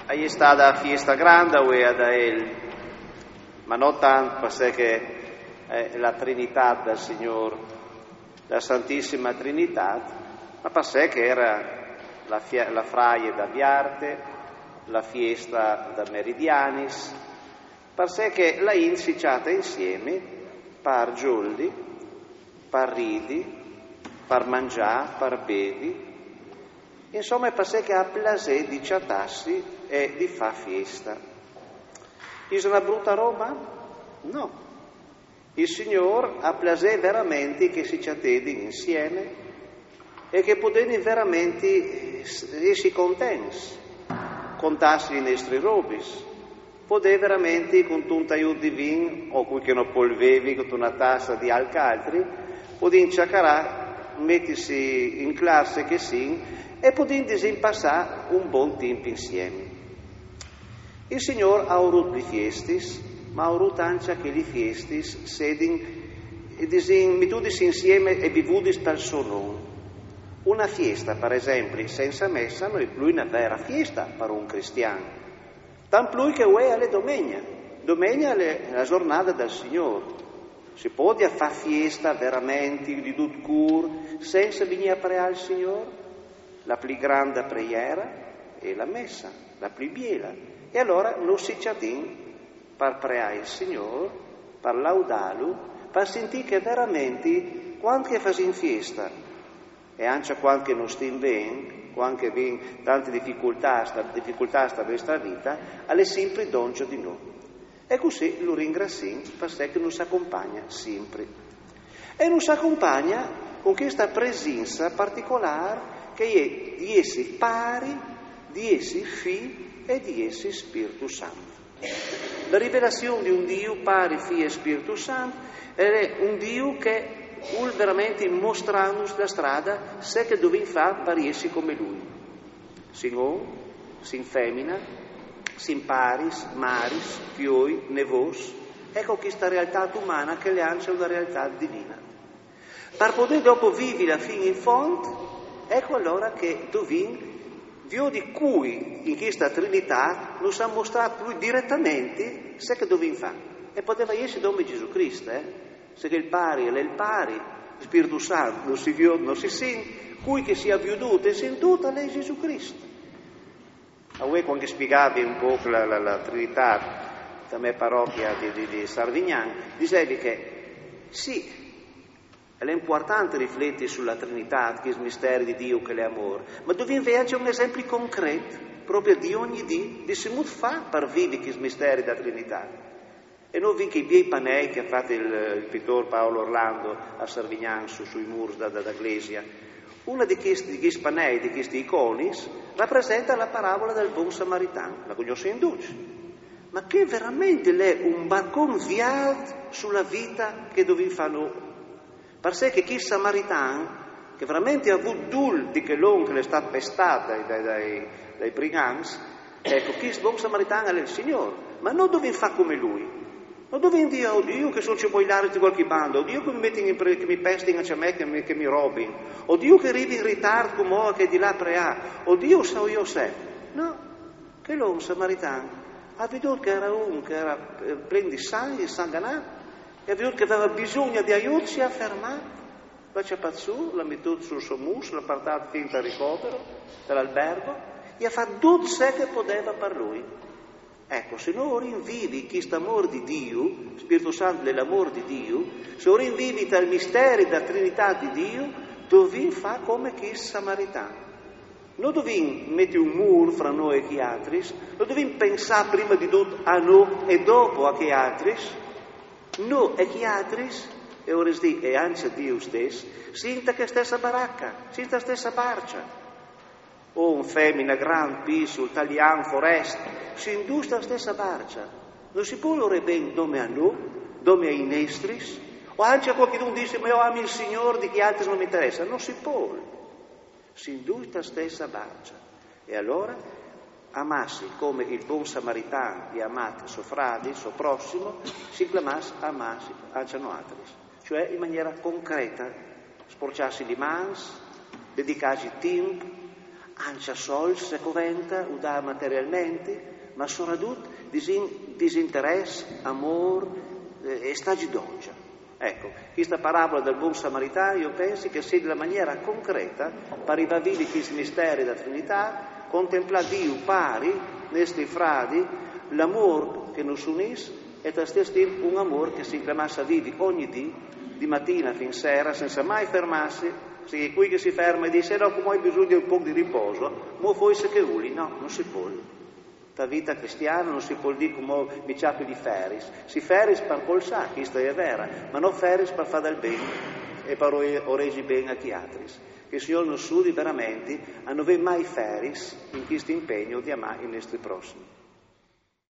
Ahí está la fiesta grande, wea da él, ma non tanto perché la Trinità del Signore, la Santissima Trinità, ma perché era la fraie da Viarte, la fiesta da Meridianis, perché la insiciata insieme par gioldi, par ridi, par mangià, par bevi, insomma è perché ha piacere di ciatarsi e di fa fiesta. È una brutta roba? No. Il Signore ha piacere veramente che si ciatedi insieme e che potete veramente essere contenti, contarsi i nostri robis, potete veramente con un aiuto divino o quel che non polvevi con una tassa di altri, potete ciacarà, mettersi in classe che sì, e potete passare un buon tempo insieme. Il Signore ha avuto le fiestis, ma ha avuto anche che le fiestis sedin mettudisi insieme e vivudis per suo nome. Una fiesta, per esempio, senza messa non è più una vera fiesta per un cristiano. Tan più che è alle domenica. Domenica è la giornata del Signore. Si può fare fiesta veramente di tutto cur senza venire a pregare al Signore? La più grande preghiera è la messa, la più bella. E allora non si ciatin per pregare il Signore, per laudarlo, per sentire che veramente quando che fa in fiesta e anche quando non sta bene, quando vi tante difficoltà sta nostra vita, alle sempre donge di noi. E così lo ringraziamo perché non si accompagna sempre. E non si accompagna con questa presenza particolare che è di essi pari, di essi figli e di essi Spirito Santo. La rivelazione di un Dio pari, figlio e Spirito Santo è un Dio che vuol veramente mostrarci la strada se che dobbiamo fare per essi come Lui. Sin uomo, sin femmina, sin paris, maris, fioi, nevos. Ecco questa realtà umana che le lancia una realtà divina. Per poter dopo vivere fino in fondo, ecco allora che Dovin, Dio di cui in questa Trinità non si è mostrato più direttamente se che Dovin fa. E poteva essere Dome Gesù Cristo, se che il pari è il pari, il Spirito Santo non si vede, non si sente, cui che sia veduto e sentito è Gesù Cristo. A voi quando spiegavi un po' la Trinità, da me parrocchia di Sarvignan, dicevi che sì, è importante riflettere sulla Trinità, che è il mistero di Dio che è amore, ma dobbiamo avere un esempio concreto, proprio di ogni dì, di come fa per vivere questo mistero della Trinità. E non vi che i miei panei che ha fatto il pittore Paolo Orlando a Sarvignan sui muri della Iglesia, uno di questi panei, di questi iconi, rappresenta la parabola del buon samaritano, la conosce in duce, ma che veramente è un balcone viato sulla vita che dobbiamo fare noi. Perché chi samaritano, che veramente ha avuto dul di che l'oncle è stato pestato dai briganti, ecco, chi buon samaritano è il Signore, ma non dobbiamo fare come Lui. Non dobbiamo dire, oh Dio, che sono ci puoi dare di qualche bando, oh Dio che mi pestino a me, che mi robin, oh Dio che arrivi in ritardo come ora che di là prea, oh Dio so io sé. No, che l'uomo samaritano ha veduto che era uno che era pieno di sangue, sanganato, e ha veduto che aveva bisogno di aiuto, si è fermato, l'ha ciappato su, l'ha messo sul suo mus, l'ha portato finta al ricovero dell'albergo e ha fatto tutto ciò che poteva per lui. Ecco, se noi rinvivi questo amore di Dio, Spirito Santo dell'amore di Dio, se noi rinvivi dal mistero della Trinità di Dio, dobbiamo fare come questo samaritano. Non dobbiamo mettere un muro fra noi e chi altri, non dobbiamo pensare prima di tutto a noi e dopo a chi altri. Noi e chi altri, e ora di e anche Dio stesso, sinta che stessa baracca, sinta stessa barcia. O un femmina gran piso, italiano, foresta, si industra la stessa barcia. Non si può loro ben dove a noi, dove ai nestris, o anche a qualcuno dice, ma io amo il Signore, di chi altri non mi interessa. Non si può. Si industra la stessa barcia. E allora, amassi come il buon samaritano di amato suo frate, suo prossimo, si clamasse amassi anche noi altri. Cioè in maniera concreta, sporciarsi di mans, dedicarsi tempo, ancia sol se coventa, udà materialmente, ma soprattutto disinteresse, amor e stagi d'oggia. Ecco, questa parabola del buon samaritano io penso che sia la maniera concreta per arrivare a questi misteri della Trinità, contemplare Dio pari, nesti fradi, l'amore che nos unisce e da stesso tempo un amore che si incremassa a vivi ogni di mattina fin sera, senza mai fermarsi. Se qui che si ferma e dice no, come hai bisogno di un po' di riposo, mo forse che uli, no, non si può. La vita cristiana non si può dire come mi ciappi di feris. Si feris per colsà, questa è vera, ma non feris per fare del bene e per oregi bene a chi altri. Che il Signore non sudi veramente a non avere mai feris in questo impegno di amare i nostri prossimi.